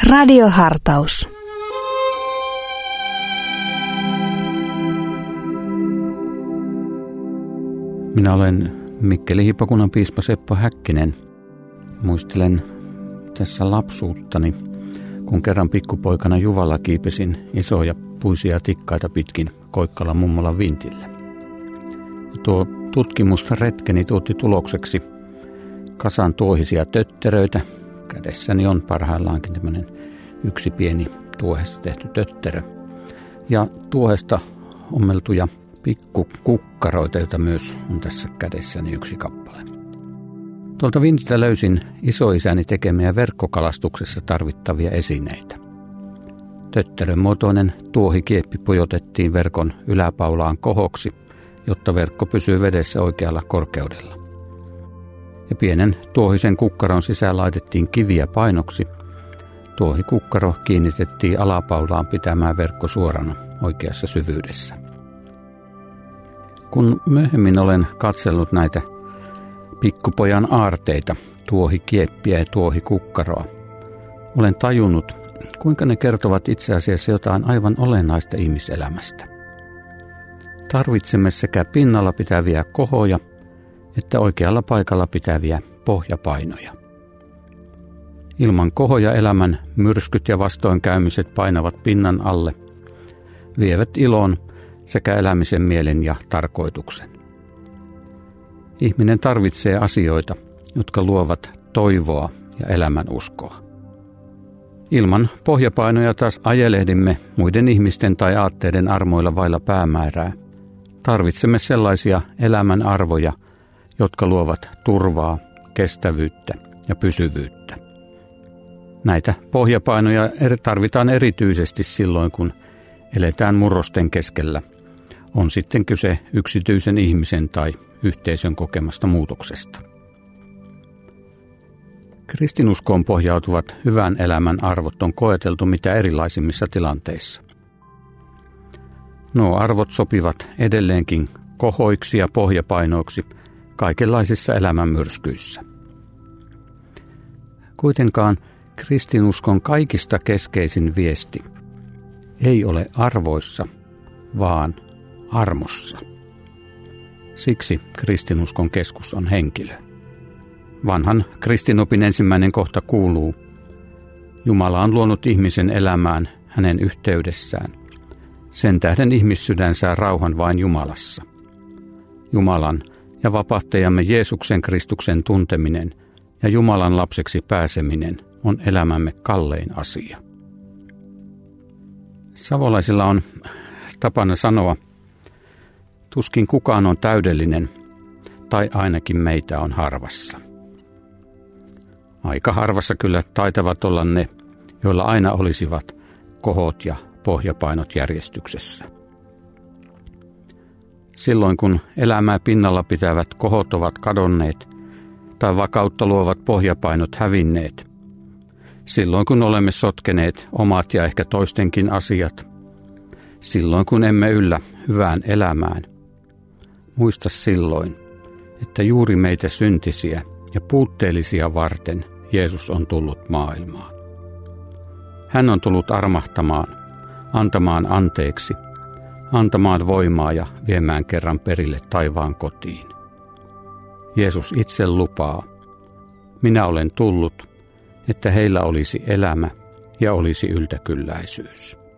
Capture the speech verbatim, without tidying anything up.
Radiohartaus. Minä olen Mikkelin hiippakunnan piispa Seppo Häkkinen. Muistelen tässä lapsuuttani, kun kerran pikkupoikana juvalla kiipesin isoja puisia tikkaita pitkin Koikkalan mummolan vintille. Tuo tutkimusretkeni tuotti tulokseksi kasan tuohisia tötteröitä. Kädessäni on parhaillaankin tämmöinen yksi pieni tuohesta tehty tötterö. Ja tuohesta ommeltuja pikkukukkaroita, joita myös on tässä kädessäni yksi kappale. Tuolta vintiltä löysin isoisäni tekemiä verkkokalastuksessa tarvittavia esineitä. Tötterön muotoinen tuohikieppi pujotettiin verkon yläpaulaan kohoksi, jotta verkko pysyy vedessä oikealla korkeudella. Ja pienen tuohisen kukkaron sisään laitettiin kiviä painoksi. Tuohikukkaro kiinnitettiin alapaulaan pitämään verkko suorana oikeassa syvyydessä. Kun myöhemmin olen katsellut näitä pikkupojan aarteita, tuohikieppiä ja tuohikukkaroa, olen tajunnut, kuinka ne kertovat itse asiassa jotain aivan olennaista ihmiselämästä. Tarvitsemme sekä pinnalla pitäviä kohoja että oikealla paikalla pitäviä pohjapainoja. Ilman kohoja elämän myrskyt ja vastoinkäymiset painavat pinnan alle, vievät ilon sekä elämisen mielen ja tarkoituksen. Ihminen tarvitsee asioita, jotka luovat toivoa ja elämän uskoa. Ilman pohjapainoja taas ajelehdimme muiden ihmisten tai aatteiden armoilla vailla päämäärää. Tarvitsemme sellaisia elämän arvoja, jotka luovat turvaa, kestävyyttä ja pysyvyyttä. Näitä pohjapainoja tarvitaan erityisesti silloin, kun eletään murrosten keskellä. On sitten kyse yksityisen ihmisen tai yhteisön kokemasta muutoksesta. Kristinuskoon pohjautuvat hyvän elämän arvot on koeteltu mitä erilaisimmissa tilanteissa. Nuo arvot sopivat edelleenkin kohoiksi ja pohjapainoiksi kaikenlaisissa elämänmyrskyissä. Kuitenkaan kristinuskon kaikista keskeisin viesti ei ole arvoissa, vaan armossa. Siksi kristinuskon keskus on henkilö. Vanhan kristinopin ensimmäinen kohta kuuluu: Jumala on luonut ihmisen elämään hänen yhteydessään. Sen tähden ihmissydän saa rauhan vain Jumalassa. Jumalan ja vapahtajamme Jeesuksen Kristuksen tunteminen ja Jumalan lapseksi pääseminen on elämämme kallein asia. Savolaisilla on tapana sanoa, tuskin kukaan on täydellinen, tai ainakin meitä on harvassa. Aika harvassa kyllä taitavat olla ne, joilla aina olisivat kohot ja pohjapainot järjestyksessä. Silloin kun elämää pinnalla pitävät kohot ovat kadonneet tai vakautta luovat pohjapainot hävinneet, silloin kun olemme sotkeneet omat ja ehkä toistenkin asiat, silloin kun emme yllä hyvään elämään, muista silloin, että juuri meitä syntisiä ja puutteellisia varten Jeesus on tullut maailmaan. Hän on tullut armahtamaan, antamaan anteeksi, antamaan voimaa ja viemään kerran perille taivaan kotiin. Jeesus itse lupaa: minä olen tullut, että heillä olisi elämä ja olisi yltäkylläisyys.